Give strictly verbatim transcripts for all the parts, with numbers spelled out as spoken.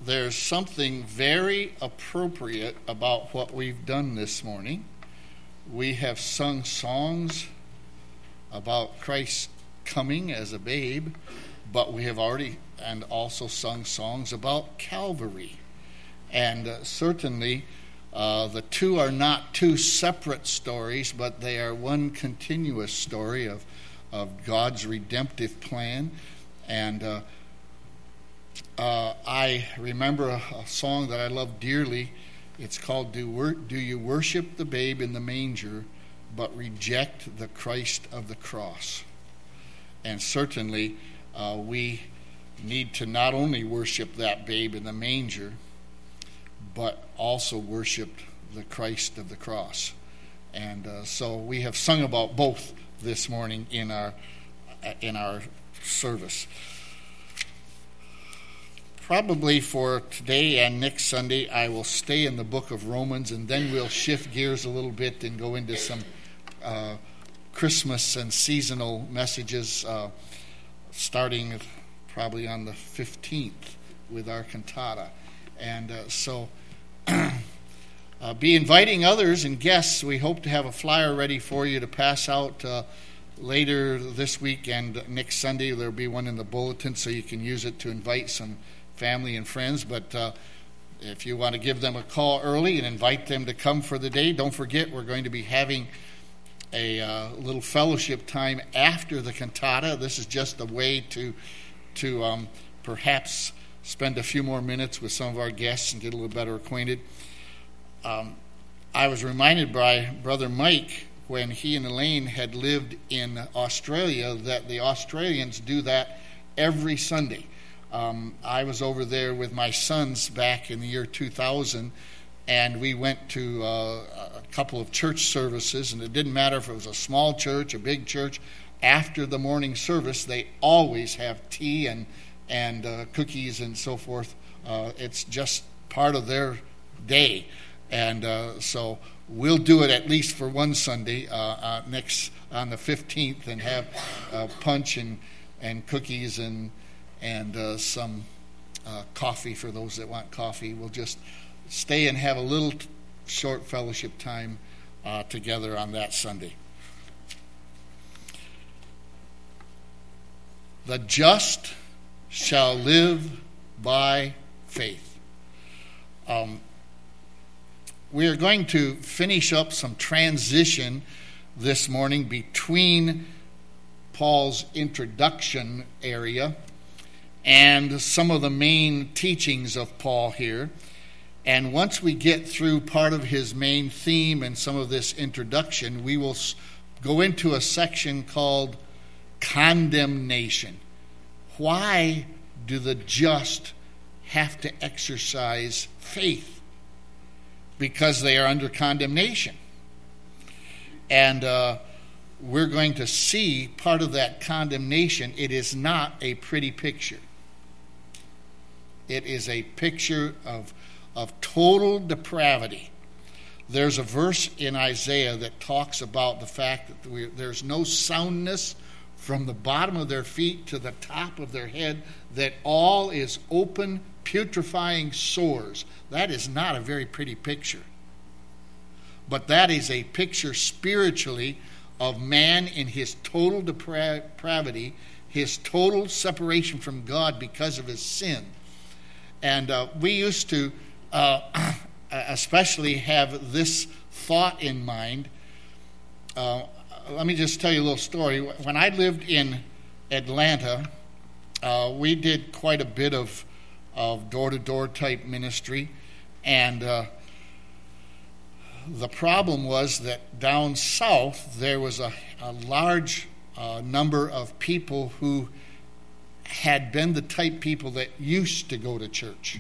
there's something very appropriate about what we've done this morning. We have sung songs about Christ coming as a babe, but we have already and also sung songs about Calvary. And uh, certainly uh, the two are not two separate stories, but they are one continuous story of, of God's redemptive plan. And uh, uh, I remember a, a song that I love dearly. It's called Do, Wor- Do You Worship the Babe in the Manger, but Reject the Christ of the Cross? And certainly uh, we need to not only worship that babe in the manger, but also worship the Christ of the cross. And uh, so we have sung about both this morning in our in our service. Probably for today and next Sunday, I will stay in the book of Romans, and then we'll shift gears a little bit and go into some uh, Christmas and seasonal messages, uh, starting probably on the fifteenth with our cantata. And uh, so uh, be inviting others and guests. We hope to have a flyer ready for you to pass out uh, later this week and next Sunday. There'll be one in the bulletin so you can use it to invite some family and friends. But uh, if you want to give them a call early and invite them to come for the day, don't forget we're going to be having a uh, little fellowship time after the cantata. This is just a way to to um, perhaps spend a few more minutes with some of our guests and get a little better acquainted. Um, I was reminded by Brother Mike when he and Elaine had lived in Australia that the Australians do that every Sunday. Um, I was over there with my sons back in the year two thousand, and we went to uh, a couple of church services, and it didn't matter if it was a small church, a big church. After the morning service, they always have tea and and uh, cookies and so forth. Uh, it's just part of their day, and uh, so we'll do it at least for one Sunday uh, uh, next on the fifteenth, and have uh, punch and and cookies and and uh, some uh, coffee for those that want coffee. We'll just stay and have a little t- short fellowship time uh, together on that Sunday. The just shall live by faith. Um, we are going to finish up some transition this morning between Paul's introduction area and some of the main teachings of Paul here. And once we get through part of his main theme and some of this introduction, we will go into a section called condemnation. Why do the just have to exercise faith? Because they are under condemnation. And uh, we're going to see part of that condemnation. It is not a pretty picture. It is a picture of, of total depravity. There's a verse in Isaiah that talks about the fact that we, there's no soundness from the bottom of their feet to the top of their head, that all is open, putrefying sores. That is not a very pretty picture. But that is a picture spiritually of man in his total depravity, his total separation from God because of his sin. And uh, we used to uh, especially have this thought in mind. Uh, Let me just tell you a little story. When I lived in Atlanta, uh, we did quite a bit of, of door-to-door type ministry. And uh, the problem was that down south, there was a, a large uh, number of people who had been the type people that used to go to church.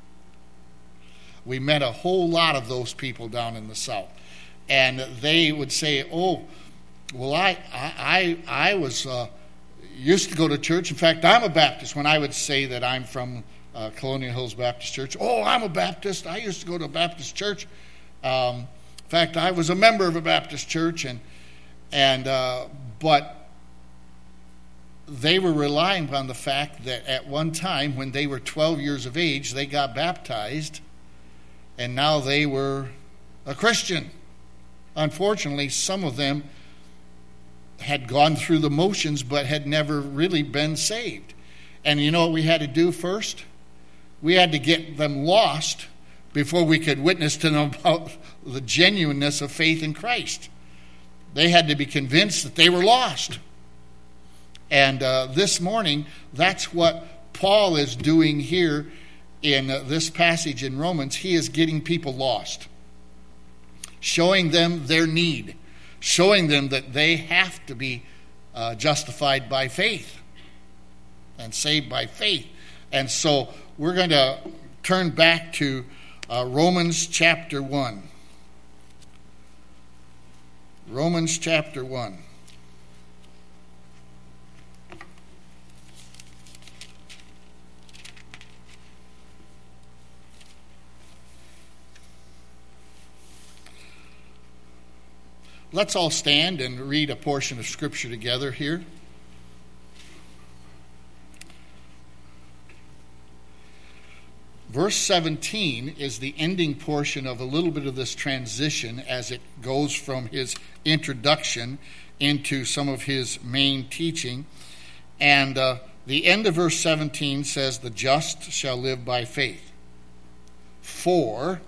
We met a whole lot of those people down in the south. And they would say, oh, Well, I I I was uh, used to go to church. In fact, I'm a Baptist. When I would say that I'm from uh, Colonial Hills Baptist Church, oh, I'm a Baptist. I used to go to a Baptist church. Um, in fact, I was a member of a Baptist church, and and uh, but they were relying upon the fact that at one time, when they were twelve years of age, they got baptized, and now they were a Christian. Unfortunately, some of them had gone through the motions but had never really been saved. And you know what we had to do first? We had to get them lost before we could witness to them about the genuineness of faith in Christ. They had to be convinced that they were lost. And uh, this morning, that's what Paul is doing here in uh, this passage in Romans. He is getting people lost, showing them their need, showing them that they have to be uh, justified by faith and saved by faith. And so we're going to turn back to uh, Romans chapter one. Romans chapter one. Let's all stand and read a portion of Scripture together here. Verse seventeen is the ending portion of a little bit of this transition as it goes from his introduction into some of his main teaching. And uh, the end of verse seventeen says, "The just shall live by faith. For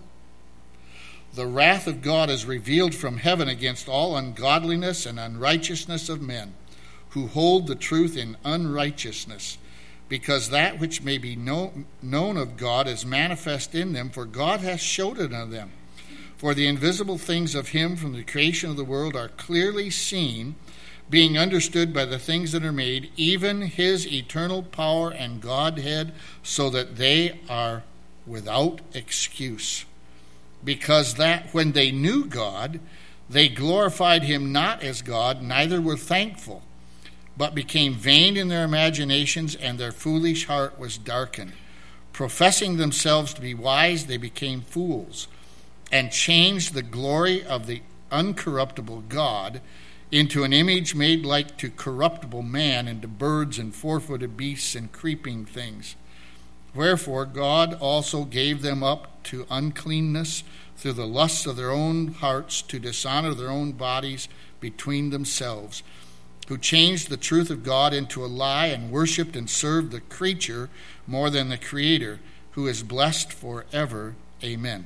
the wrath of God is revealed from heaven against all ungodliness and unrighteousness of men, who hold the truth in unrighteousness, because that which may be know, known of God is manifest in them, for God hath showed it unto them. For the invisible things of him from the creation of the world are clearly seen, being understood by the things that are made, even his eternal power and Godhead, so that they are without excuse. Because that when they knew God, they glorified him not as God, neither were thankful, but became vain in their imaginations, and their foolish heart was darkened. Professing themselves to be wise, they became fools, and changed the glory of the uncorruptible God into an image made like to corruptible man, and to birds and four-footed beasts and creeping things. Wherefore God also gave them up to uncleanness through the lusts of their own hearts, to dishonor their own bodies between themselves, who changed the truth of God into a lie, and worshipped and served the creature more than the Creator, who is blessed forever. Amen.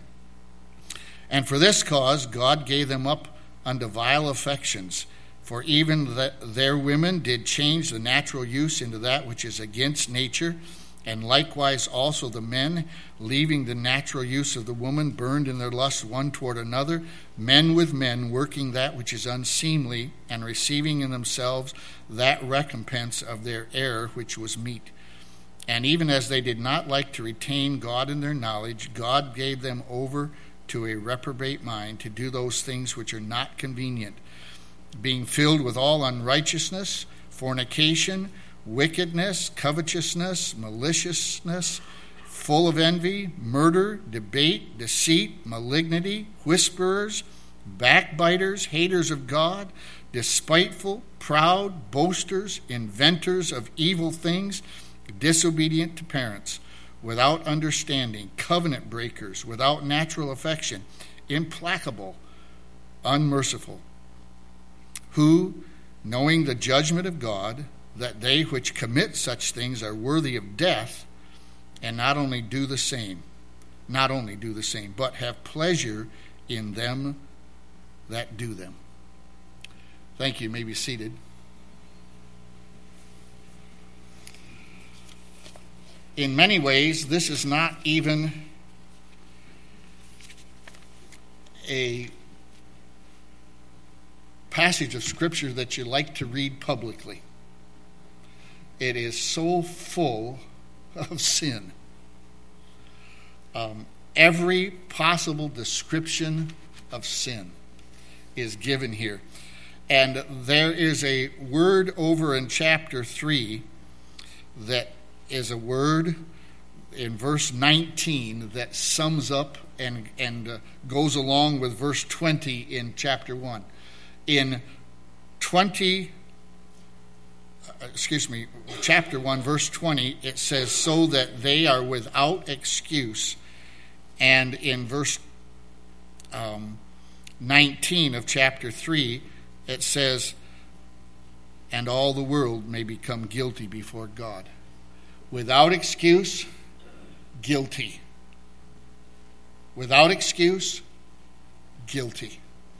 And for this cause God gave them up unto vile affections, for even the, their women did change the natural use into that which is against nature, and likewise also the men, leaving the natural use of the woman, burned in their lust one toward another, men with men, working that which is unseemly, and receiving in themselves that recompense of their error which was meet. And even as they did not like to retain God in their knowledge, God gave them over to a reprobate mind, to do those things which are not convenient, being filled with all unrighteousness, fornication, wickedness, covetousness, maliciousness, full of envy, murder, debate, deceit, malignity, whisperers, backbiters, haters of God, despiteful, proud, boasters, inventors of evil things, disobedient to parents, without understanding, covenant breakers, without natural affection, implacable, unmerciful, who, knowing the judgment of God, that they which commit such things are worthy of death, and not only do the same, not only do the same, but have pleasure in them that do them. Thank you. You may be seated. In many ways, this is not even a passage of Scripture that you like to read publicly. It is so full of sin. Um, every possible description of sin is given here. And there is a word over in chapter three that is a word in verse nineteen that sums up and, and uh, goes along with verse twenty in chapter one. In twenty excuse me, chapter one, verse twenty, it says, so that they are without excuse. And in verse um, nineteen of chapter three, it says, and all the world may become guilty before God. Without excuse, guilty. Without excuse, guilty.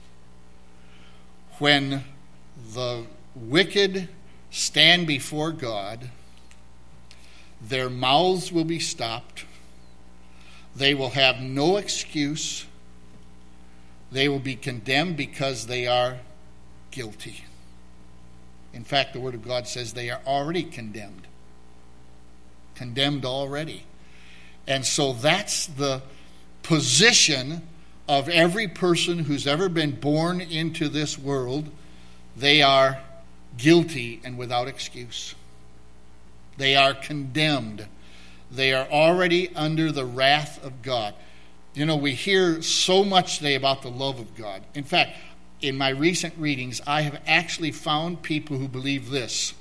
When the wicked stand before God, their mouths will be stopped. They will have no excuse. They will be condemned because they are guilty. In fact, the Word of God says they are already condemned. Condemned already. And so that's the position of every person who's ever been born into this world. They are guilty and without excuse. They are condemned. They are already under the wrath of God. You know, we hear so much today about the love of God. In fact, in my recent readings, I have actually found people who believe this.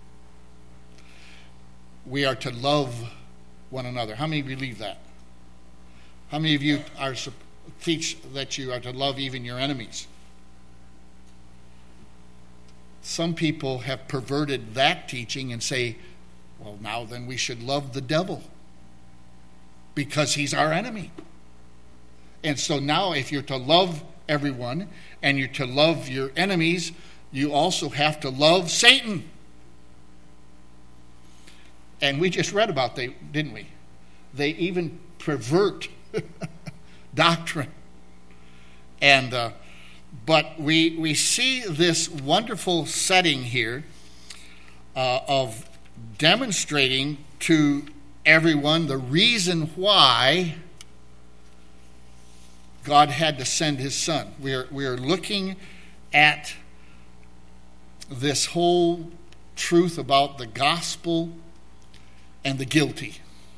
We are to love one another. How many believe that? How many of you are teach that you are to love even your enemies? Some people have perverted that teaching and say, well, now then we should love the devil because he's our enemy. And so now if you're to love everyone and you're to love your enemies, you also have to love Satan. And we just read about they, didn't we? They even pervert doctrine. And uh, but we we see this wonderful setting here uh, of demonstrating to everyone the reason why God had to send his son. We are we are looking at this whole truth about the gospel and the guilty.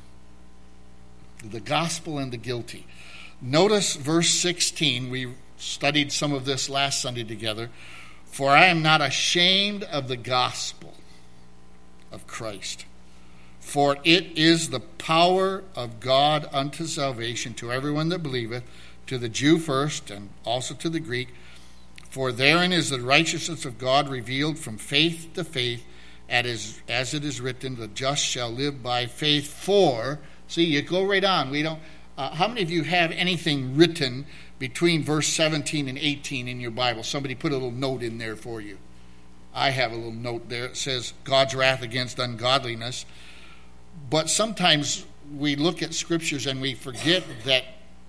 The gospel and the guilty. Notice verse sixteen. We studied some of this last Sunday together. For I am not ashamed of the gospel of Christ. For it is the power of God unto salvation to everyone that believeth, to the Jew first, and also to the Greek. For therein is the righteousness of God revealed from faith to faith, as it is written, the just shall live by faith. For, see, you go right on. We don't. Uh, how many of you have anything written between verse seventeen and eighteen in your Bible? Somebody put a little note in there for you. I have a little note there. It says, God's wrath against ungodliness. But sometimes we look at scriptures and we forget that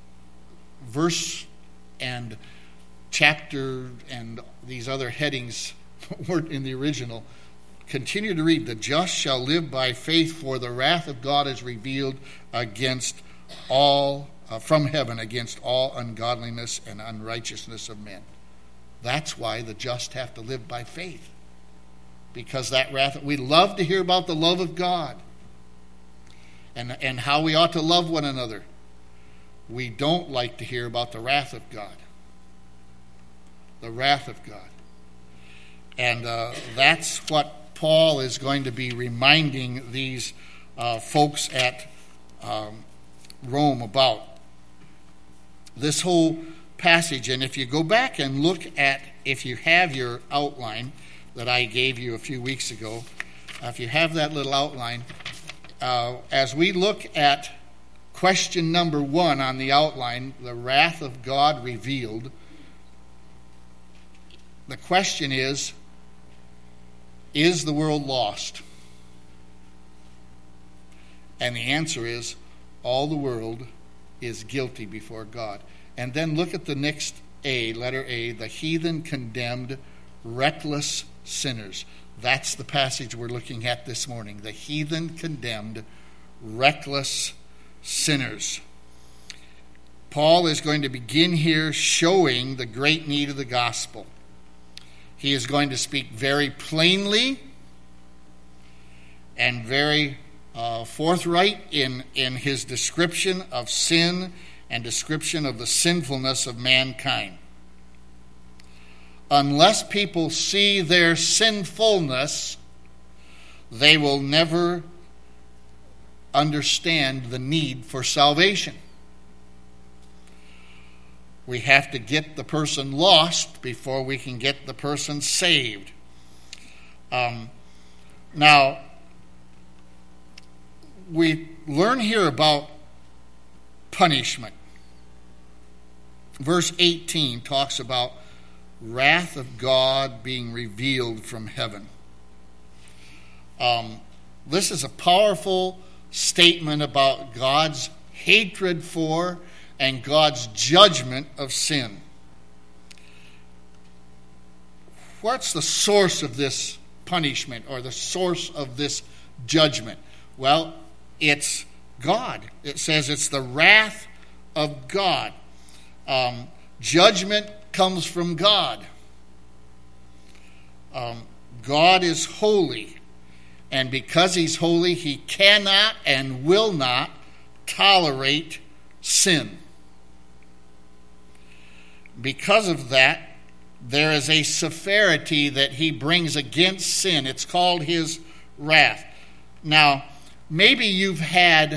verse and chapter and these other headings weren't in the original. Continue to read, the just shall live by faith, for the wrath of God is revealed against all, uh, from heaven, against all ungodliness and unrighteousness of men. That's why the just have to live by faith. Because that wrath, we love to hear about the love of God and, and how we ought to love one another. We don't like to hear about the wrath of God. The wrath of God. And uh, that's what Paul is going to be reminding these uh, folks at um, Rome about. This whole passage, and if you go back and look at, if you have your outline that I gave you a few weeks ago, uh, if you have that little outline, uh, as we look at question number one on the outline, the wrath of God revealed, the question is, is the world lost? And the answer is, all the world is guilty before God. And then look at the next A, letter A, the heathen condemned, reckless sinners. That's the passage we're looking at this morning. The heathen condemned, reckless sinners. Paul is going to begin here showing the great need of the gospel. He is going to speak very plainly and very uh, forthright in, in his description of sin and description of the sinfulness of mankind. Unless people see their sinfulness, they will never understand the need for salvation. We have to get the person lost before we can get the person saved. Um, now, we learn here about punishment. Verse eighteen talks about wrath of God being revealed from heaven. Um, this is a powerful statement about God's hatred for and God's judgment of sin. What's the source of this punishment or the source of this judgment? Well, it's God. It says it's the wrath of God. Um, judgment comes from God. Um, God is holy. And because he's holy, he cannot and will not tolerate sin. Because of that, there is a severity that he brings against sin. It's called his wrath. Now, maybe you've had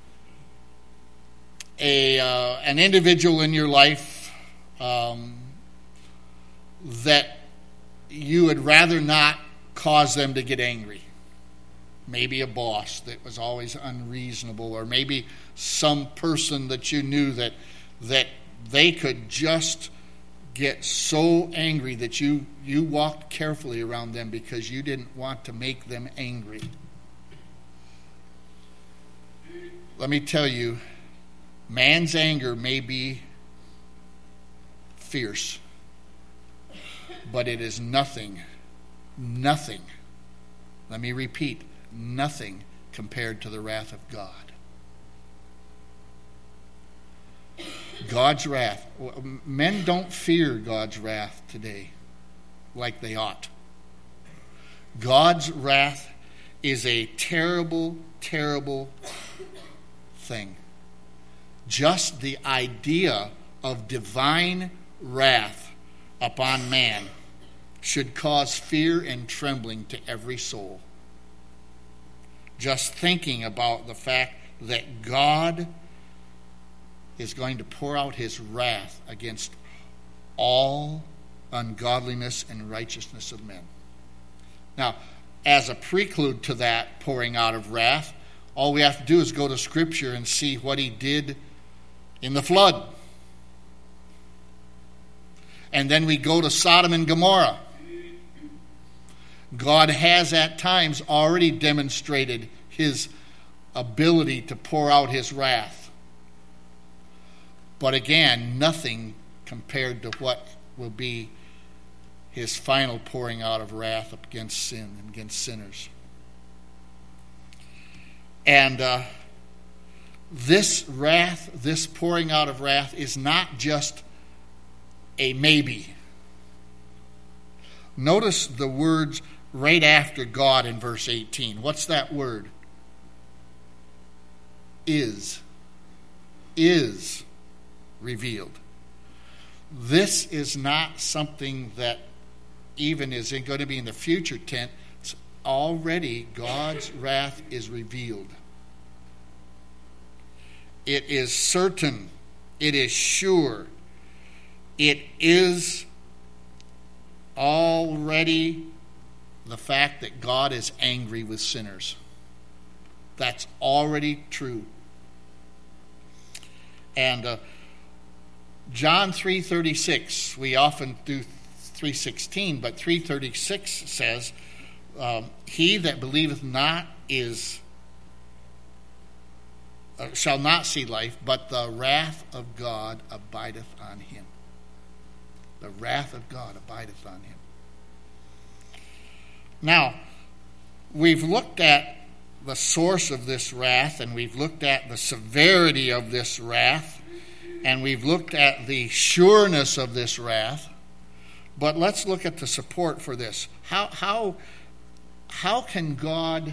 a uh, an individual in your life um, that you would rather not cause them to get angry. Maybe a boss that was always unreasonable, or maybe some person that you knew that that they could just get so angry that you, you walked carefully around them because you didn't want to make them angry. Let me tell you, man's anger may be fierce, but it is nothing, nothing, let me repeat, nothing compared to the wrath of God. God's wrath. Men don't fear God's wrath today like they ought. God's wrath is a terrible, terrible thing. Just the idea of divine wrath upon man should cause fear and trembling to every soul. Just thinking about the fact that God is going to pour out his wrath against all ungodliness and righteousness of men. Now, as a prelude to that pouring out of wrath, all we have to do is go to Scripture and see what he did in the flood. And then we go to Sodom and Gomorrah. God has at times already demonstrated his ability to pour out his wrath. But again, nothing compared to what will be his final pouring out of wrath against sin and against sinners. And uh, this wrath, this pouring out of wrath, is not just a maybe. Notice the words right after God in verse eighteen. What's that word? Is. Is revealed. This is not something that even is going to be in the future tense. It's already God's wrath is revealed. It is certain. It is sure. It is already the fact that God is angry with sinners. That's already true. And uh, John three thirty-six, we often do three sixteen, but three thirty-six says, um, he that believeth not is uh, shall not see life, but the wrath of God abideth on him. The wrath of God abideth on him. Now, we've looked at the source of this wrath, and we've looked at the severity of this wrath, and we've looked at the sureness of this wrath. But let's look at the support for this. How how how can God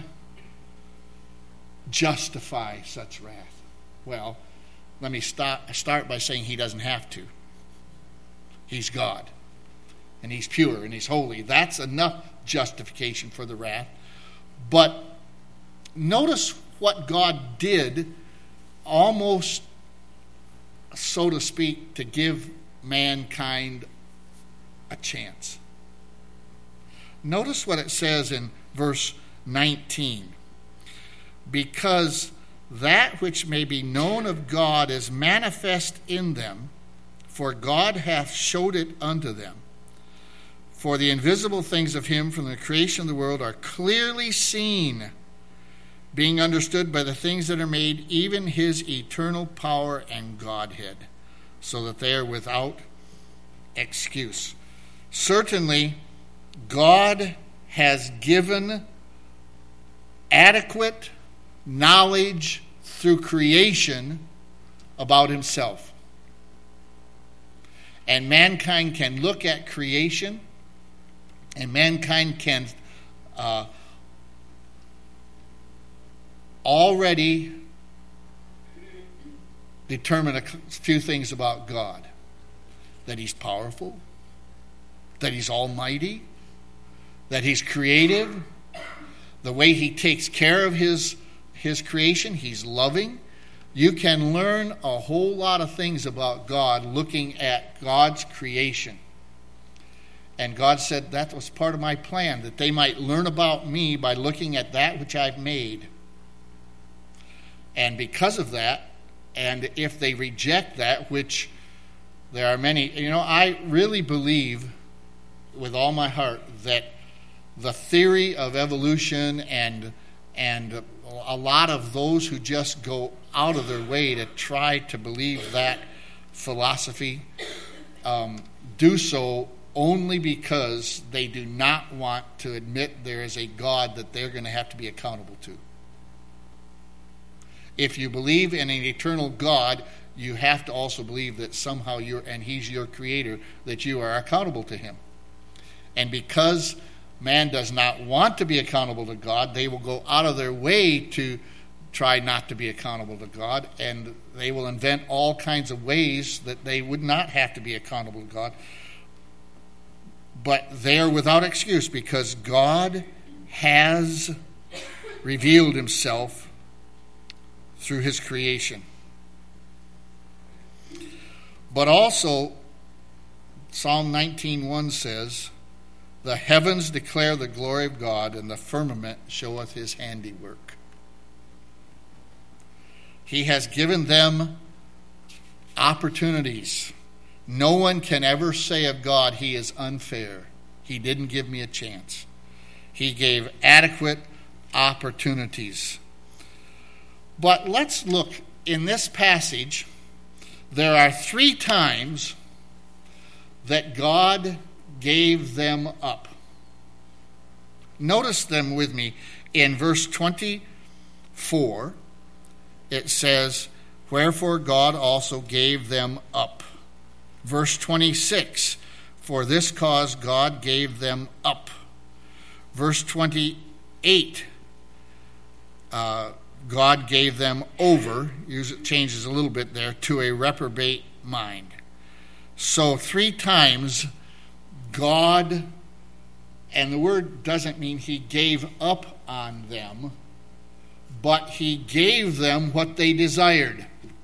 justify such wrath? Well, let me start start by saying he doesn't have to. He's God, and he's pure, and he's holy. That's enough justification for the wrath. But notice what God did, almost, so to speak, to give mankind a chance. Notice what it says in verse nineteen. Because that which may be known of God is manifest in them, for God hath showed it unto them. For the invisible things of him from the creation of the world are clearly seen, being understood by the things that are made, even his eternal power and Godhead, so that they are without excuse. Certainly, God has given adequate knowledge through creation about himself. And mankind can look at creation, and mankind can uh, already determine a few things about God. That he's powerful, that he's almighty, that he's creative, the way he takes care of his, his creation, he's loving. You can learn a whole lot of things about God looking at God's creation. And God said that was part of my plan, that they might learn about me by looking at that which I've made. And because of that, and if they reject that, which there are many, you know, I really believe with all my heart that the theory of evolution and and a lot of those who just go out of their way to try to believe that philosophy um, do so only because they do not want to admit there is a God that they're going to have to be accountable to. If you believe in an eternal God, you have to also believe that somehow you're, and he's your creator, that you are accountable to him. And because man does not want to be accountable to God, they will go out of their way to try not to be accountable to God, and they will invent all kinds of ways that they would not have to be accountable to God. But they are without excuse because God has revealed himself through his creation. But also, Psalm nineteen one says, the heavens declare the glory of God, and the firmament showeth his handiwork. He has given them opportunities. No one can ever say of God, he is unfair. He didn't give me a chance. He gave adequate opportunities. But let's look in this passage. There are three times that God gave them up. Notice them with me. In verse twenty-four, it says, wherefore God also gave them up. Verse twenty-six, for this cause God gave them up. Verse twenty-eight, uh, God gave them over, it changes a little bit there, to a reprobate mind. So three times God, and the word doesn't mean he gave up on them, but he gave them what they desired.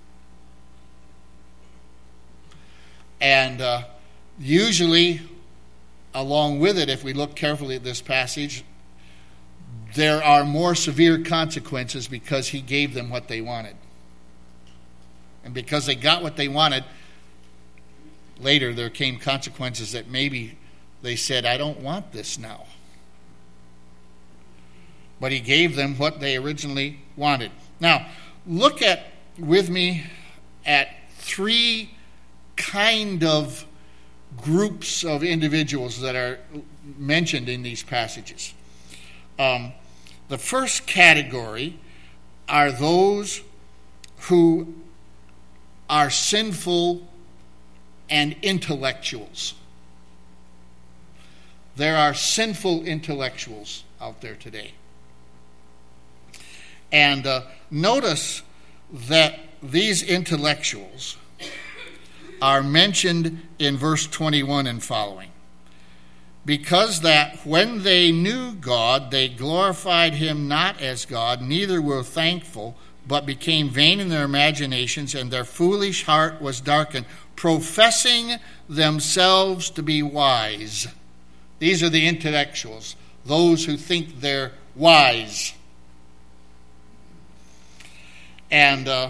And uh, usually, along with it, if we look carefully at this passage, there are more severe consequences because he gave them what they wanted. And because they got what they wanted, later there came consequences that maybe they said, I don't want this now. But he gave them what they originally wanted. Now, look at with me at three kind of groups of individuals that are mentioned in these passages. Um, the first category are those who are sinful and intellectuals. There are sinful intellectuals out there today. And uh, notice that these intellectuals are mentioned in verse twenty-one and following. because that when they knew God, they glorified him not as God, neither were thankful, but became vain in their imaginations, and their foolish heart was darkened, professing themselves to be wise. These are the intellectuals, those who think they're wise. And uh,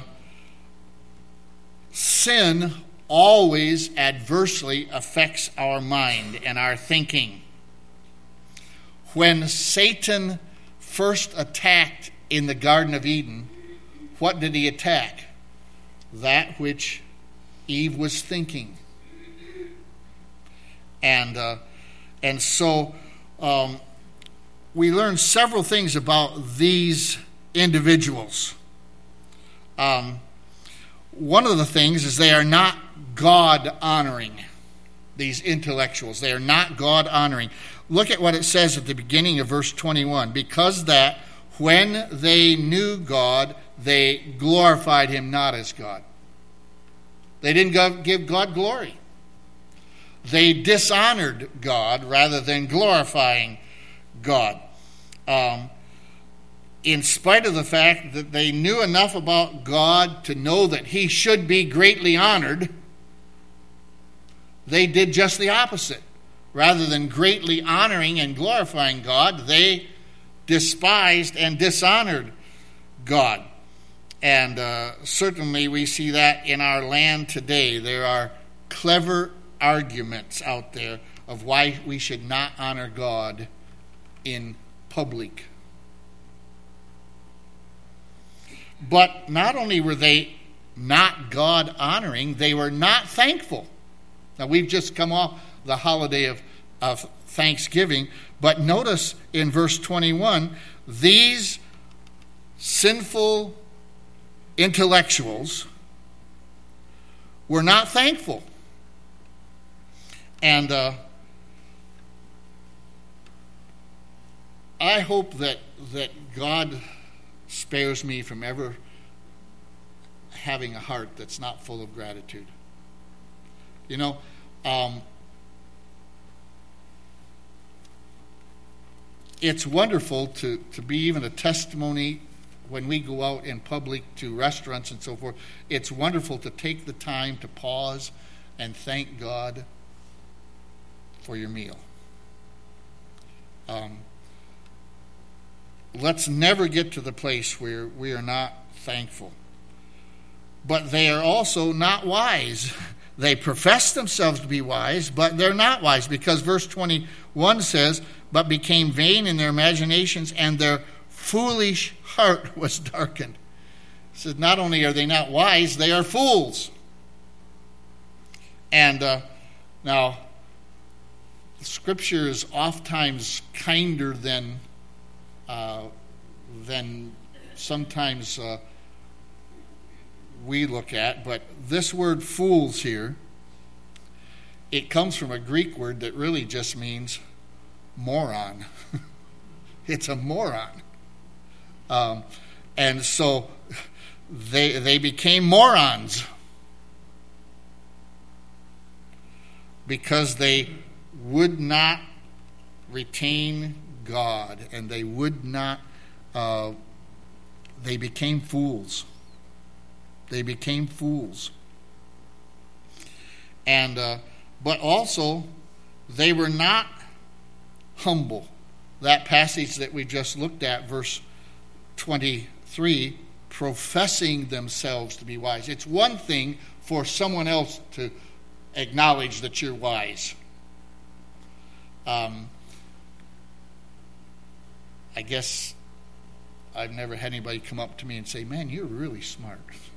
sin always adversely affects our mind and our thinking. When Satan first attacked in the Garden of Eden, what did he attack? That which Eve was thinking. And uh, and so um, we learn several things about these individuals. Um, one of the things is they are not God-honoring, these intellectuals. They are not God-honoring. Look at what it says at the beginning of verse twenty-one. Because that when they knew God, they glorified him not as God. They didn't give God glory. They dishonored God rather than glorifying God. Um, in spite of the fact that they knew enough about God to know that he should be greatly honored, they did just the opposite. Rather than greatly honoring and glorifying God, they despised and dishonored God. And uh, certainly we see that in our land today. There are clever arguments out there of why we should not honor God in public. But not only were they not God-honoring, they were not thankful. Now, we've just come off the holiday of, of Thanksgiving, but notice in verse twenty-one, these sinful intellectuals were not thankful. And uh, I hope that that God spares me from ever having a heart that's not full of gratitude. You know, um, it's wonderful to, to be even a testimony when we go out in public to restaurants and so forth. It's wonderful to take the time to pause and thank God for your meal. Um, let's never get to the place where we are not thankful. But they are also not wise. They profess themselves to be wise, but they're not wise, because verse twenty-one says, but became vain in their imaginations, and their foolish heart was darkened. It says not only are they not wise, they are fools. And uh, now, Scripture is oftentimes kinder than uh, than sometimes uh, we look at, but this word fools here, it comes from a Greek word that really just means moron. It's a moron. Um, and so they they became morons because they would not retain God, and they would not, uh, they became fools. They became fools. And, uh, but also, they were not humble. That passage that we just looked at, verse twenty-three, professing themselves to be wise. It's one thing for someone else to acknowledge that you're wise. Um, I guess I've never had anybody come up to me and say, man, you're really smart.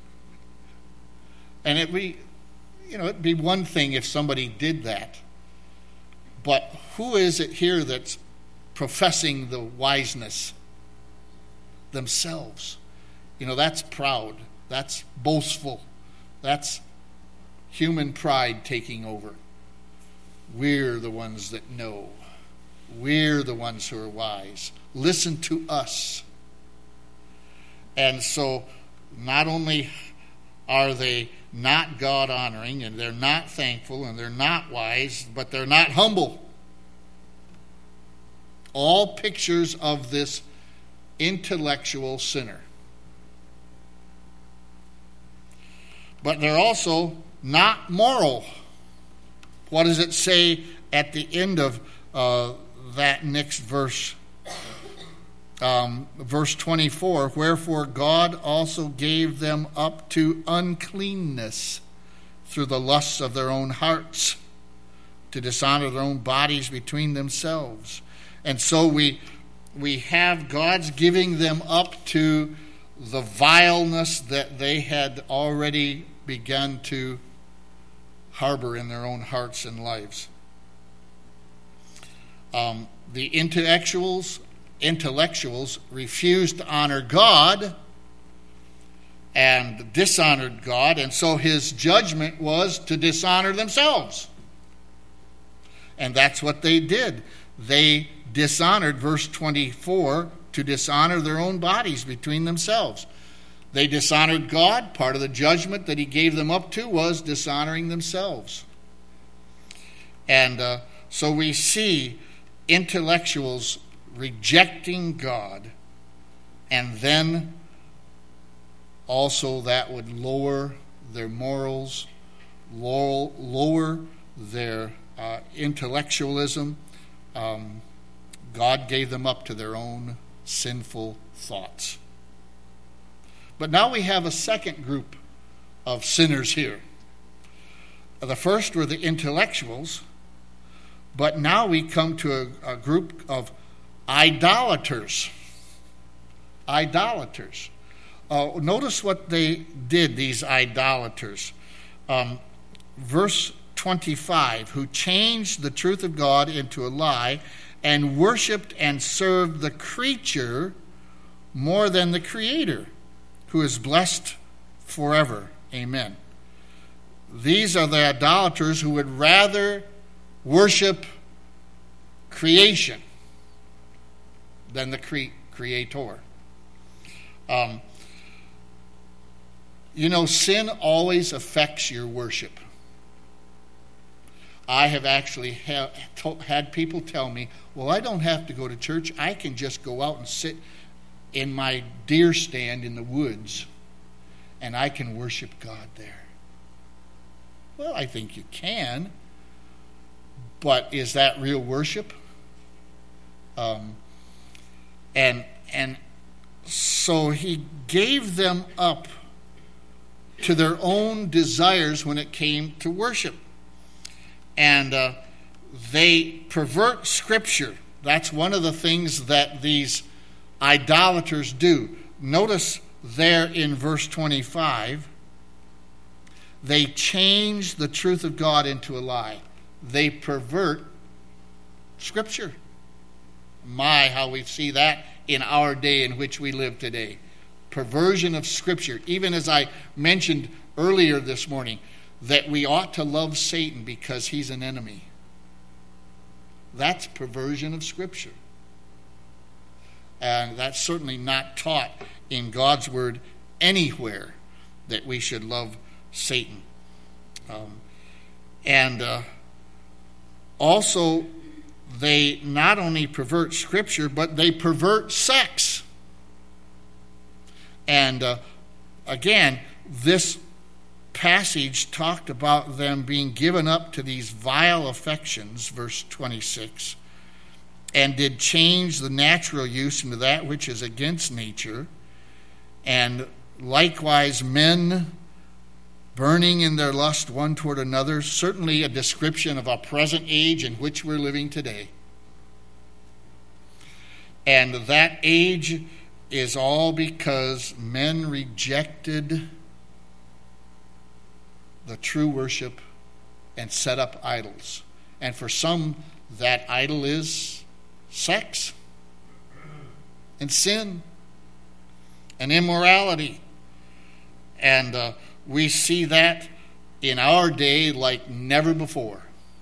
And it'd be, you know, it'd be one thing if somebody did that. But who is it here that's professing the wiseness? Themselves. You know, that's proud. That's boastful. That's human pride taking over. We're the ones that know. We're the ones who are wise. Listen to us. And so, not only are they not God-honoring, and they're not thankful, and they're not wise, but they're not humble. all pictures of this intellectual sinner. But they're also not moral. What does it say at the end of uh, that next verse? Um, verse twenty-four, wherefore God also gave them up to uncleanness through the lusts of their own hearts, to dishonor their own bodies between themselves. And so we we have God's giving them up to the vileness that they had already begun to harbor in their own hearts and lives. Um, the intellectuals intellectuals refused to honor God and dishonored God, and so his judgment was to dishonor themselves. And that's what they did. They dishonored, verse twenty-four, to dishonor their own bodies between themselves. They dishonored God. Part of the judgment that he gave them up to was dishonoring themselves. And uh, so we see intellectuals rejecting God, and then also that would lower their morals, lower, lower their uh, intellectualism. Um, God gave them up to their own sinful thoughts. But now we have a second group of sinners here. The first were the intellectuals, but now we come to a, a group of idolaters. Idolaters. Uh, notice what they did, these idolaters. Um, verse twenty-five, who changed the truth of God into a lie and worshipped and served the creature more than the Creator, who is blessed forever. Amen. These are the idolaters who would rather worship creation than the cre- Creator. Um, you know, sin always affects your worship. I have actually ha- to- had people tell me, well, I don't have to go to church. I can just go out and sit in my deer stand in the woods, and I can worship God there. Well, I think you can, but is that real worship? Um, and and so he gave them up to their own desires when it came to worship. And uh, they pervert Scripture. That's one of the things that these idolaters do. Notice there in verse twenty-five, they change the truth of God into a lie. They pervert Scripture. My, how we see that in our day in which we live today. Perversion of Scripture. Even as I mentioned earlier this morning, that we ought to love Satan because he's an enemy. That's perversion of Scripture. And that's certainly not taught in God's Word anywhere, that we should love Satan. Um, and uh, also, they not only pervert Scripture, but they pervert sex. And uh, again, this passage talked about them being given up to these vile affections, verse twenty-six, and did change the natural use into that which is against nature, and likewise men burning in their lust one toward another, certainly a description of a present age in which we're living today. And that age is all because men rejected the true worship and set up idols. And for some, that idol is sex and sin and immorality. And uh, we see that in our day like never before.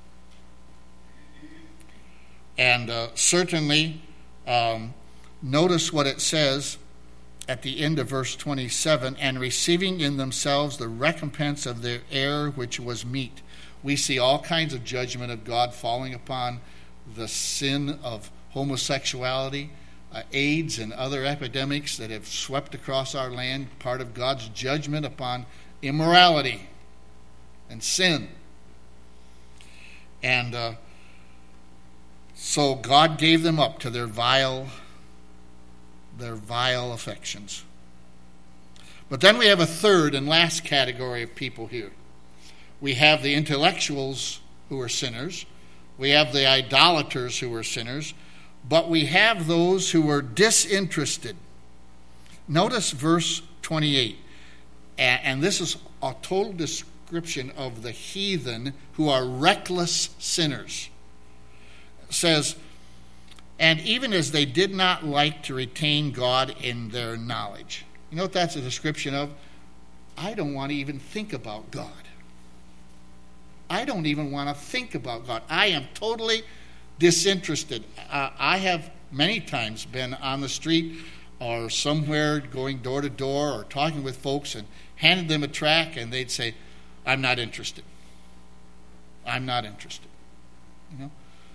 And uh, certainly, um, notice what it says at the end of verse twenty-seven, and receiving in themselves the recompense of their error which was meet. We see all kinds of judgment of God falling upon the sin of homosexuality, uh, AIDS, and other epidemics that have swept across our land, part of God's judgment upon immorality and sin. And uh, so God gave them up to their vile, their vile affections. But then we have a third and last category of people here. We have the intellectuals who are sinners. We have the idolaters who are sinners. But we have those who are disinterested. Notice verse twenty-eight. And this is a total description of the heathen who are reckless sinners. It says, and even as they did not like to retain God in their knowledge. You know what that's a description of? I don't want to even think about God. I don't even want to think about God. I am totally disinterested. Uh, I have many times been on the street or somewhere going door to door or talking with folks and handed them a tract and they'd say, I'm not interested. I'm not interested. You know?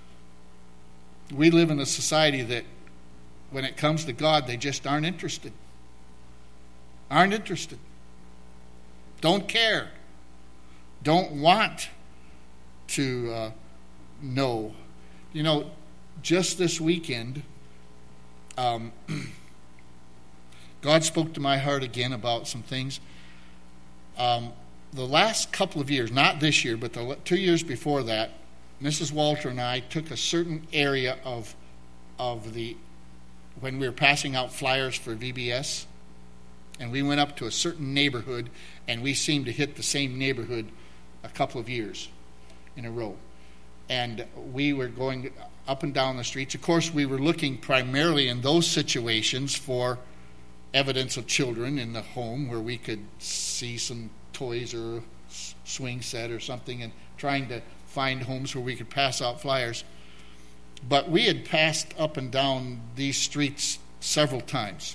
We live in a society that when it comes to God, they just aren't interested. Aren't interested. Don't care. Don't want to uh, know. You know, just this weekend, um, God spoke to my heart again about some things. Um, the last couple of years, not this year, but the two years before that, Missus Walter and I took a certain area of of the, when we were passing out flyers for V B S, and we went up to a certain neighborhood, and we seemed to hit the same neighborhood a couple of years in a row. And we were going up and down the streets. Of course, we were looking primarily in those situations for evidence of children in the home where we could see some toys or a swing set or something, and trying to find homes where we could pass out flyers. But we had passed up and down these streets several times.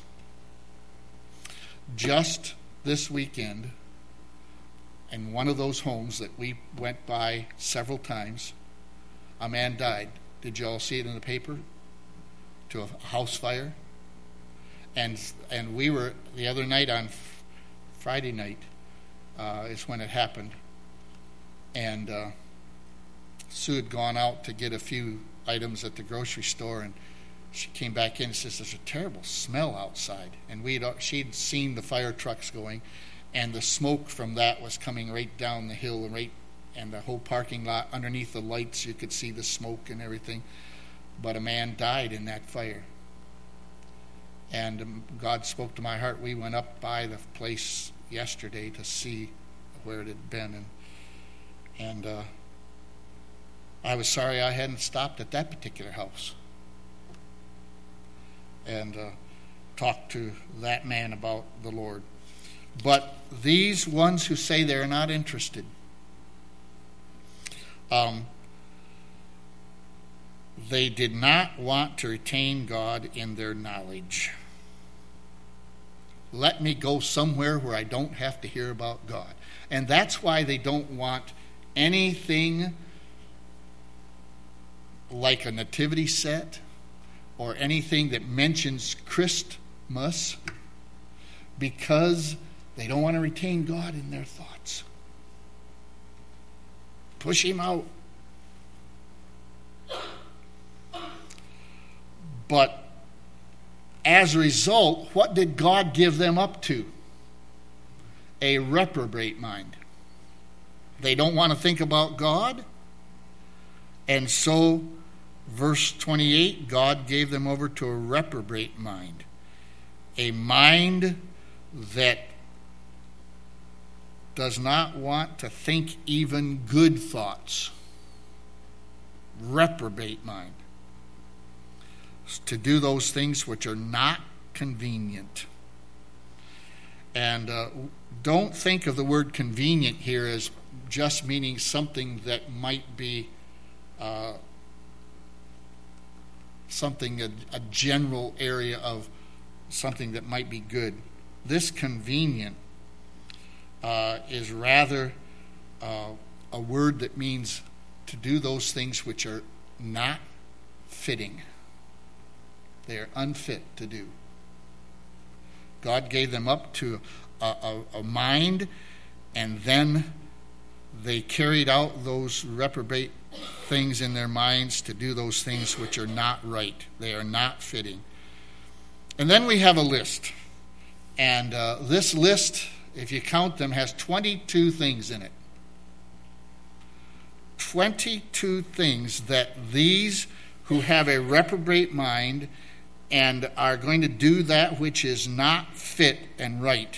Just this weekend, in one of those homes that we went by several times, a man died. Did you all see it in the paper? To a house fire. And and we were, the other night on Friday night, uh, is when it happened. And uh, Sue had gone out to get a few items at the grocery store, and she came back in and says, there's a terrible smell outside. And we'd she'd seen the fire trucks going, and the smoke from that was coming right down the hill, and right and the whole parking lot, underneath the lights, you could see the smoke and everything. But a man died in that fire. And um, God spoke to my heart. We went up by the place yesterday to see where it had been. And, and uh, I was sorry I hadn't stopped at that particular house and uh, talked to that man about the Lord. But these ones who say they're not interested, um, they did not want to retain God in their knowledge. Let me go somewhere where I don't have to hear about God. And that's why they don't want anything like a nativity set or anything that mentions Christmas, because they don't want to retain God in their thoughts. Push him out. But as a result, what did God give them up to? A reprobate mind. They don't want to think about God. And so, verse twenty-eight, God gave them over to a reprobate mind. A mind that does not want to think even good thoughts. Reprobate mind. To do those things which are not convenient. And uh, don't think of the word convenient here as just meaning something that might be uh, something, a, a general area of something that might be good. This convenient uh, is rather uh, a word that means to do those things which are not fitting. They are unfit to do. God gave them up to a, a, a mind, and then they carried out those reprobate things in their minds to do those things which are not right. They are not fitting. And then we have a list. And uh, this list, if you count them, has twenty-two things in it. twenty-two things that these who have a reprobate mind and are going to do that which is not fit and right.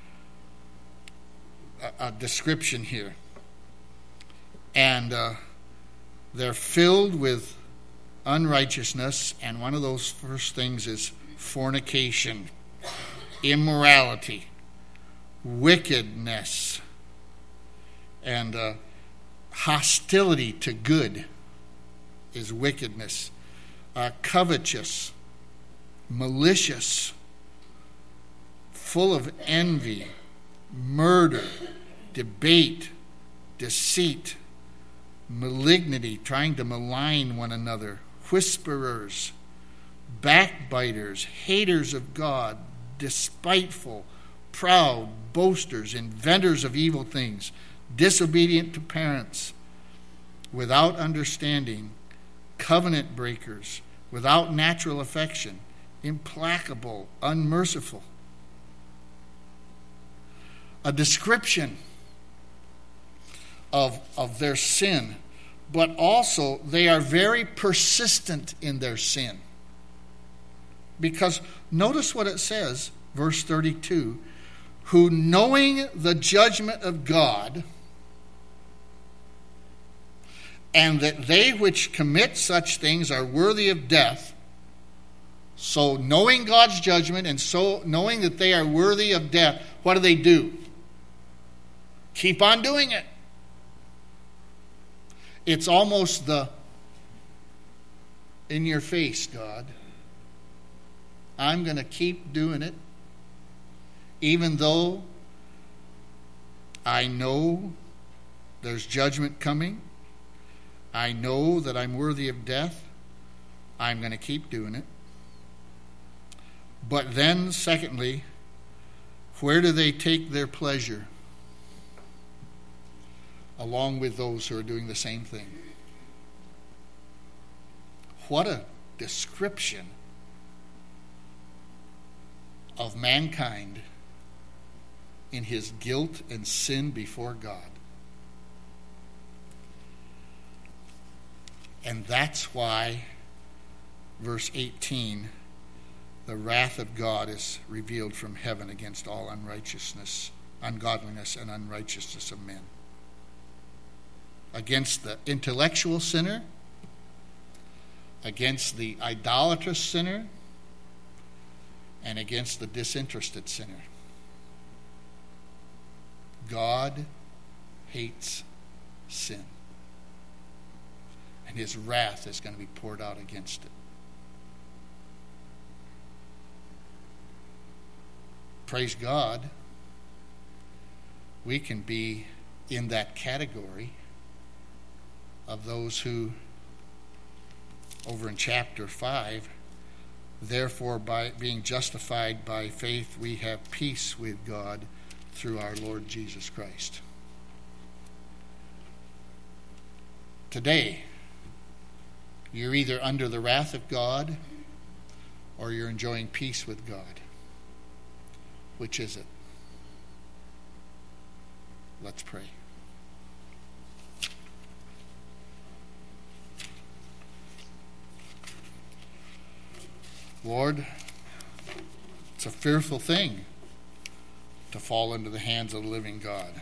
A, a description here. And uh, they're filled with unrighteousness, and one of those first things is fornication, immorality, wickedness, and uh, hostility to good is wickedness, uh, covetous, malicious, full of envy, murder, debate, deceit, malignity, trying to malign one another, whisperers, backbiters, haters of God, despiteful, proud, boasters, inventors of evil things, disobedient to parents, without understanding, covenant breakers, without natural affection, implacable, unmerciful. A description of, of their sin, but also they are very persistent in their sin. Because notice what it says, verse thirty-two, who knowing the judgment of God, and that they which commit such things are worthy of death. So knowing God's judgment and so knowing that they are worthy of death, what do they do? Keep on doing it. It's almost the in your face, God. I'm going to keep doing it, even though I know there's judgment coming. I know that I'm worthy of death. I'm going to keep doing it. But then, secondly, where do they take their pleasure? Along with those who are doing the same thing. What a description of mankind in his guilt and sin before God. And that's why, verse eighteen, the wrath of God is revealed from heaven against all unrighteousness, ungodliness, and unrighteousness of men. Against the intellectual sinner, against the idolatrous sinner, and against the disinterested sinner. God hates sin. And his wrath is going to be poured out against it. Praise God, we can be in that category of those who, over in chapter five, therefore by being justified by faith, we have peace with God through our Lord Jesus Christ. Today, you're either under the wrath of God or you're enjoying peace with God. Which is it? Let's pray. Lord, it's a fearful thing to fall into the hands of the living God.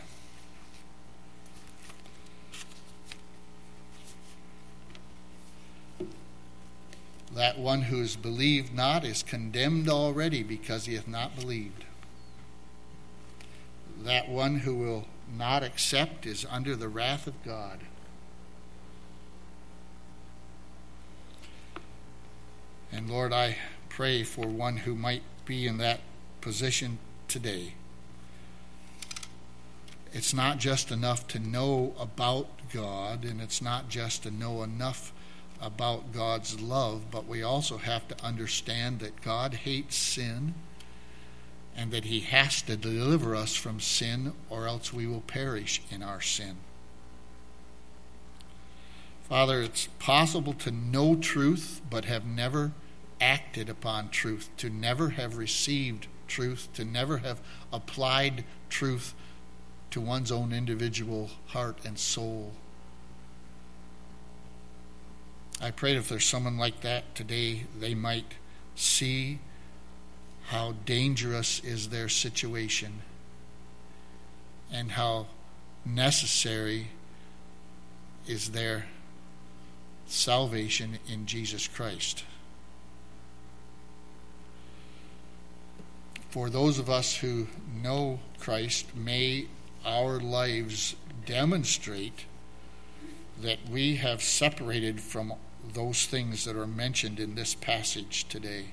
That one who is believed not is condemned already because he hath not believed. That one who will not accept is under the wrath of God. And Lord, I pray for one who might be in that position today. It's not just enough to know about God, and it's not just to know enough about God's love, but we also have to understand that God hates sin and that he has to deliver us from sin, or else we will perish in our sin. Father, it's possible to know truth but have never acted upon truth, to never have received truth, to never have applied truth to one's own individual heart and soul. I pray that if there's someone like that today, they might see how dangerous is their situation and how necessary is their salvation in Jesus Christ. For those of us who know Christ, may our lives demonstrate that we have separated from those things that are mentioned in this passage today.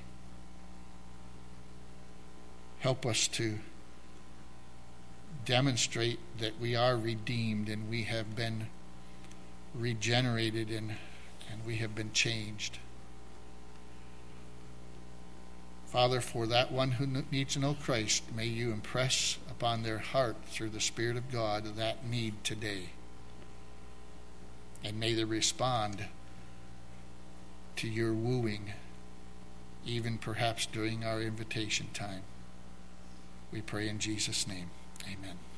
Help us to demonstrate that we are redeemed and we have been regenerated and, and we have been changed. Father, for that one who needs to know Christ, may you impress upon their heart through the Spirit of God that need today. And may they respond to your wooing, even perhaps during our invitation time. We pray in Jesus' name. Amen.